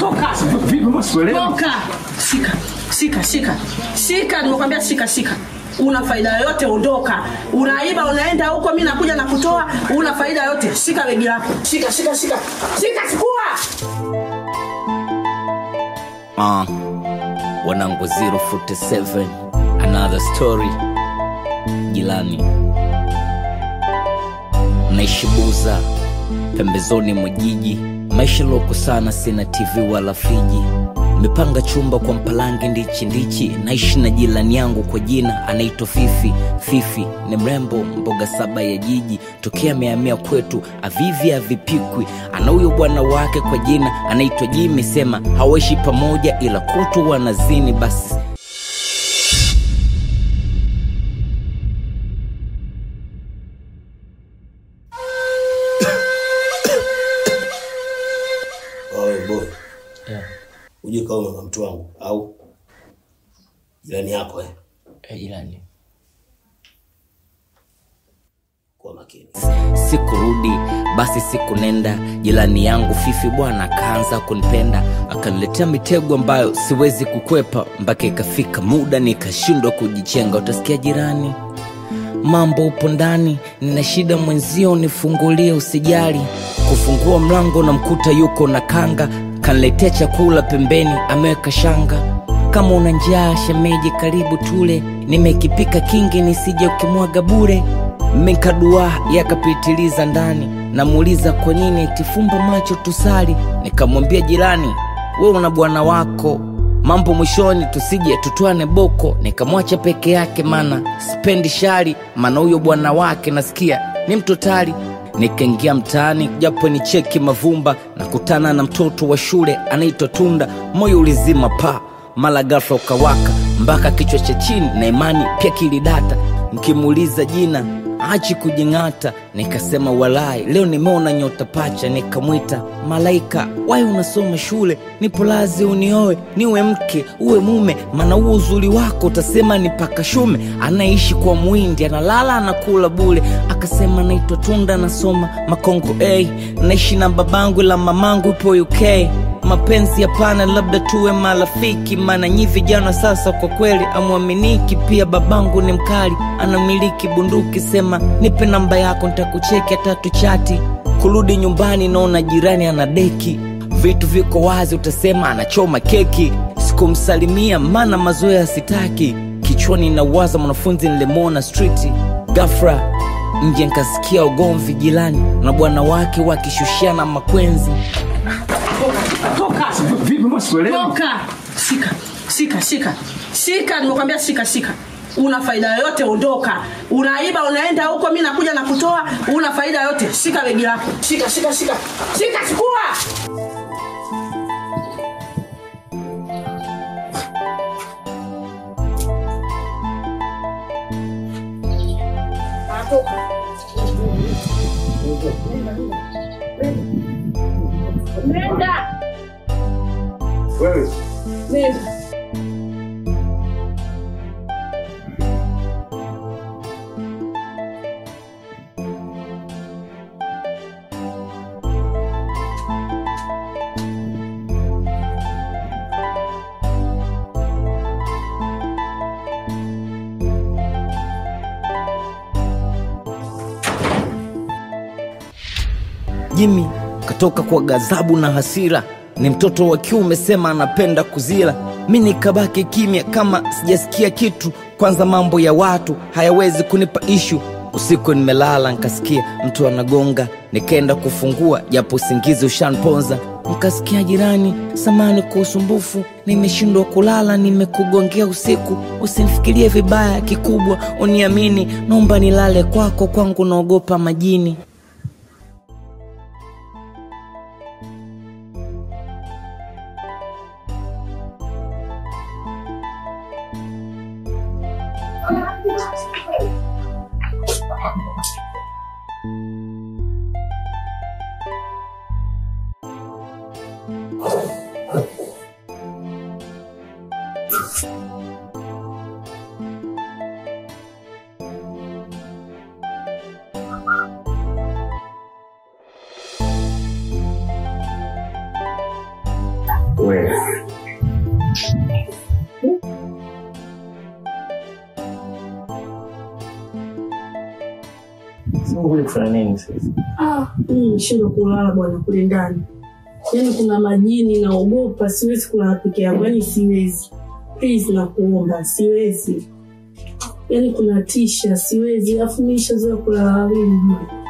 Toka. Vipi masuelewa? Toka. Shika nimekwambia shika. Una faida yote ondoka. Unaiba unaenda huko mimi nakuja na kutoa, una faida yote. Shika begi lako. Shika. Chukua. Wanangu 047 another story. Jilani naishi Buza pembezoni mwa jiji, maisha loko sana, sina TV wala friji. Nimepanga chumba kwa mpalange ndichi, naishi na jilani yangu kwa jina anaitwa Fifi ni mrembo, mboga saba ya jiji, tokea amehamia kwetu avivi avipikwi. Ana huyo bwana wake kwa jina anaitwa Jimmy, sema hawaishi pamoja ila kutu wanazini basi. Boy. Yeah. Uje kama na mtu wangu au jirani yako jirani. Kwa makini. Sikurudi basi siku nenda, jirani yangu Fifi bwana akaanza kunipenda, akaniletea mitego ambayo siwezi kukwepa, mpaka ikafika muda nikashindwa kujichenga. Utasikia jirani, mambo upo ndani, nina shida mwenzio nifungulie usijali. Kufungua mlango na mkuta yuko na kanga, kaniletea chakula pembeni ameweka shanga. Kama una njaa shemeji karibu tule, nimekipika kingi nisije ukimwaga bure. Mekadua yakapitiliza ndani, namuuliza kwa nini itifumba macho tusali. Nikamwambia jirani, wewe una bwana wako, mambo mwishoni tusije tutuane boko. Nikamwacha peke yake mana sipendi shari, maana huyo bwana wake nasikia ni mtotali. Nikaingia mtaani japo ni cheki mavumba, nakutana na mtoto wa shule anaitwa Tunda. Moyo ulizima mala ghafla ukawaka, mpaka kichwa cha chini na imani pia kilidata. Nikimuuliza jina achi kujingata, nikasema walai leo nimeona nyota pacha. Nikamwita Malaika, wai unasoma shule, nipo lazi unioe niwe mke uwe mume, maana huo uzuri wako utasema ni paka shume. Anaishi kwa Muhindi, analala anakula bure. Akasema naitwa Tunda, nasoma Makongo naishi na babangu la mamangu ipo UK. Mapenzi hapana, labda tuwe marafiki, maana nyi vijana sasa kwa kweli amuaminiki. Pia babangu ni mkali, anamiliki bunduki, sema nipe namba yako nitakucheki hata tuchati. Kurudi nyumbani naona jirani anadeki, vitu viko wazi utasema anachoma keki. Sikumsalimia maana mazoea sitaki, kichwani nawaza mwanafunzi nilemona street. Ghafla nje nikasikia ugomvi jirani na bwana wake wakishushiana makwenzi. Toka. Vipi masuelewa? Toka. Shika nimekwambia shika. Una faida yote ondoka. Unaiba unaenda huko mimi nakuja na kutoa, una faida yote. Shika begi lako. Shika. Chukua. Nenda. Wewe. Nenda. Jimmy katoka kwa ghadhabu na hasira, ni mtoto wa kiume sema anapenda kuzila. Mimi nikabaki kimya kama sijasikia kitu, kwanza mambo ya watu hayawezi kunipa issue. Usiku nimelala nikasikia mtu anagonga, nikaenda kufungua japo usingizi ushanponza. Nikasikia jirani, samani kwa usumbufu, nimeshindwa kulala nimekugongea usiku. Usinifikirie vibaya kikubwa uniamini, naomba nilale kwako, kwangu naogopa majini. Wewe. Sio kufanya nini sasa? Nishindwa kulala bwana kule ndani. Yaani kuna majini naogopa, siwezi kulala peke yangu, yaani siwezi. Please nakuomba, siwezi. Yaani kuna tisha, siwezi. Afu nishazoea kulala wawili.